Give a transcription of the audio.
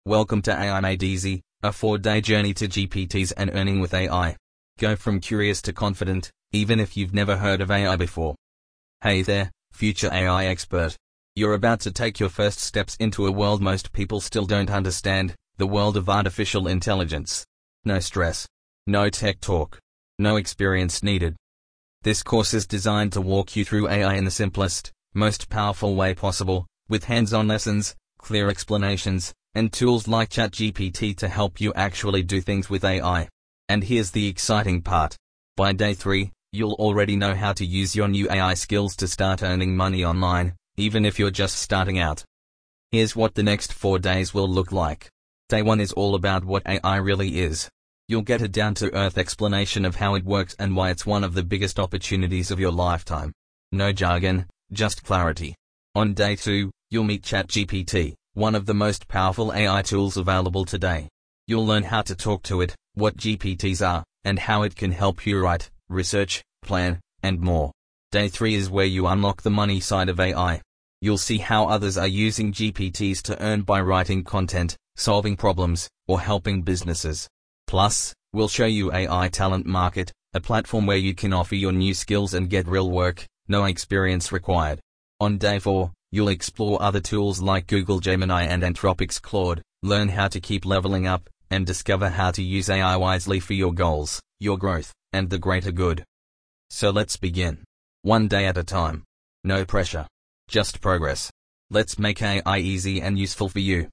Welcome to AI Made Easy, a 4-day journey to GPTs and earning with AI. Go from curious to confident, even if you've never heard of AI before. Hey there, future AI expert. You're about to take your first steps into a world most people still don't understand, the world of artificial intelligence. No stress. No tech talk. No experience needed. This course is designed to walk you through AI in the simplest, most powerful way possible, with hands-on lessons, clear explanations, and tools like ChatGPT to help you actually do things with AI. And here's the exciting part. By day 3, you'll already know how to use your new AI skills to start earning money online, even if you're just starting out. Here's what the next 4 days will look like. Day 1 is all about what AI really is. You'll get a down-to-earth explanation of how it works and why it's one of the biggest opportunities of your lifetime. No jargon, just clarity. On day 2, you'll meet ChatGPT, one of the most powerful AI tools available today. You'll learn how to talk to it, what GPTs are, and how it can help you write, research, plan, and more. Day 3 is where you unlock the money side of AI. You'll see how others are using GPTs to earn by writing content, solving problems, or helping businesses. Plus, we'll show you AI Talent Market, a platform where you can offer your new skills and get real work, no experience required. On day 4, you'll explore other tools like Google Gemini and Anthropic's Claude, learn how to keep leveling up, and discover how to use AI wisely for your goals, your growth, and the greater good. So let's begin. One day at a time. No pressure. Just progress. Let's make AI easy and useful for you.